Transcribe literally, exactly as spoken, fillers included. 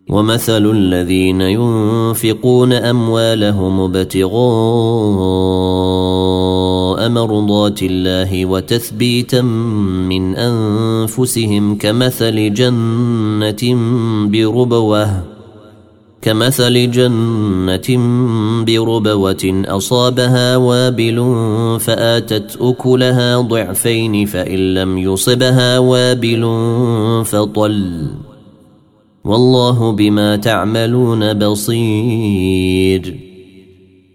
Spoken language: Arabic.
ومثل الذين ينفقون أموالهم ابتغاء مرضات الله وتثبيتا من أنفسهم كمثل جنة بربوة كمثل جنة بربوة أصابها وابل فآتت أكلها ضعفين فإن لم يصبها وابل فطل والله بما تعملون بصير.